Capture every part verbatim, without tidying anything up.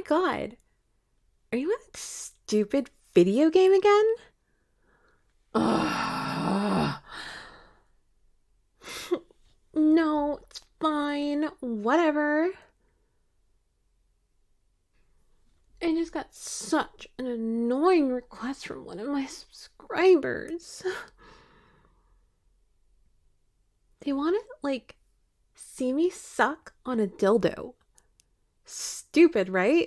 God. Are you in that stupid video game again? Ugh. No, it's fine. Whatever. I just got such an annoying request from one of my subscribers. They want to, like, see me suck on a dildo. Stupid, right?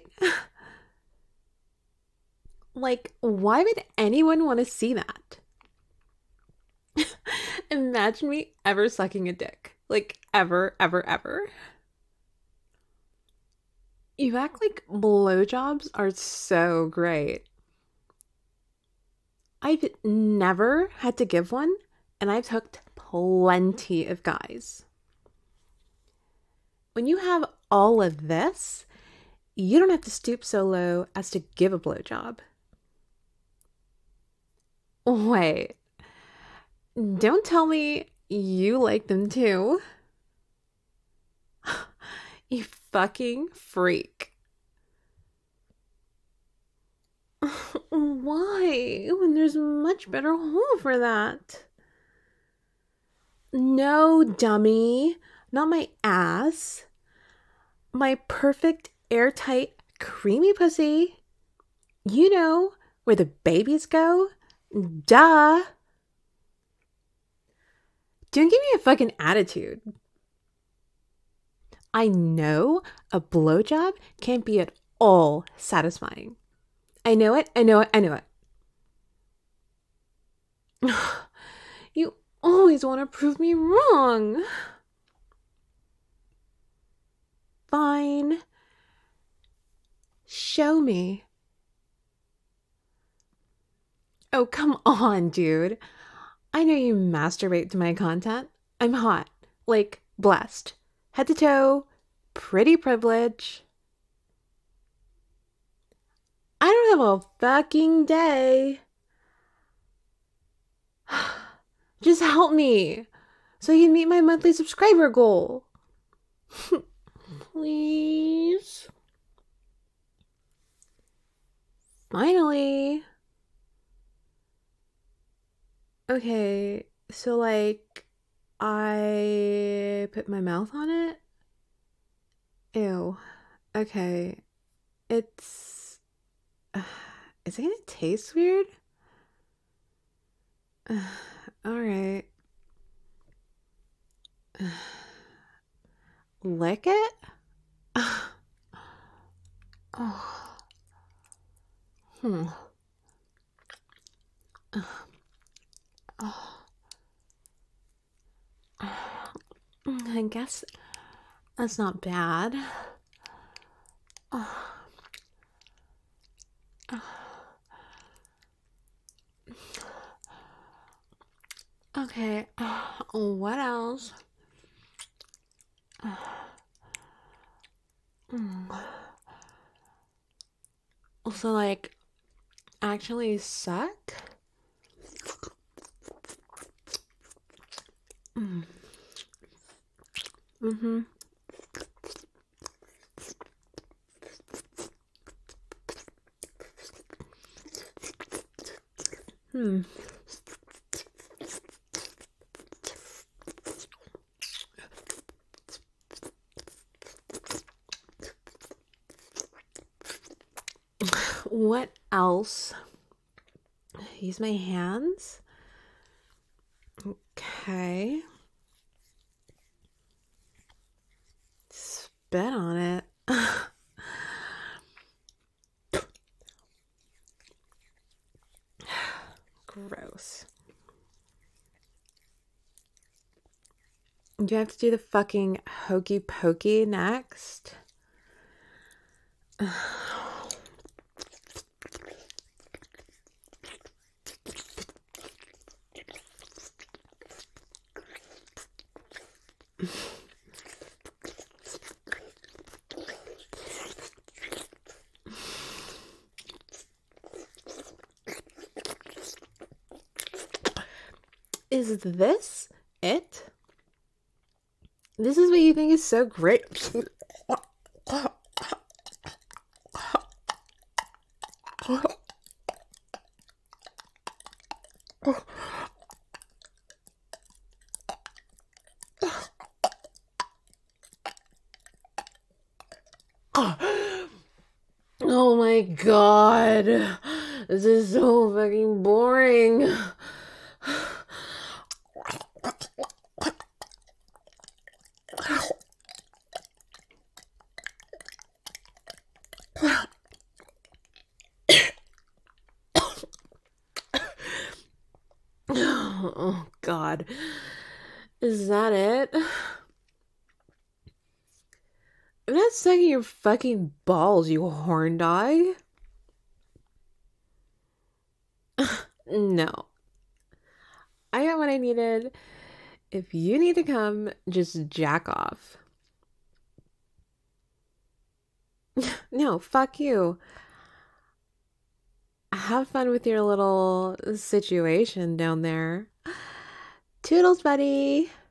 Like, why would anyone want to see that? Imagine me ever sucking a dick. Like, ever, ever, ever. You act like blowjobs are so great. I've never had to give one, and I've hooked plenty of guys. When you have all of this, you don't have to stoop so low as to give a blowjob. Wait, don't tell me you like them too. You fucking freak. Why? When there's much better hole for that. No, dummy. Not my ass. My perfect, airtight, creamy pussy. You know where the babies go? Duh. Don't give me a fucking attitude. I know a blowjob can't be at all satisfying. I know it, I know it, I know it. You always want to prove me wrong. Fine. Show me. Oh, come on, dude. I know you masturbate to my content. I'm hot. Like, blessed. Head to toe. Pretty privilege. I don't have a fucking day. Just help me so I can meet my monthly subscriber goal. Please. Finally. Okay, so like I put my mouth on it. Ew. Okay. It's uh, is it gonna taste weird? Uh, all right. Uh, lick it? Oh. Hmm. Uh, oh. I guess that's not bad. Oh. Okay, what else? Also, like, actually suck? Mm. Mm-hmm. Hmm. What else? Use my hands. Okay. Spit on it. Gross. Do you have to do the fucking hokey pokey next? Is this it? This is what you think is so great? Oh my god. This is so fucking boring. Oh god. Is that it? I'm not sucking your fucking balls, you horn dog. No. I got what I needed. If you need to come, just jack off. No, fuck you. Have fun with your little situation down there. Toodles, buddy.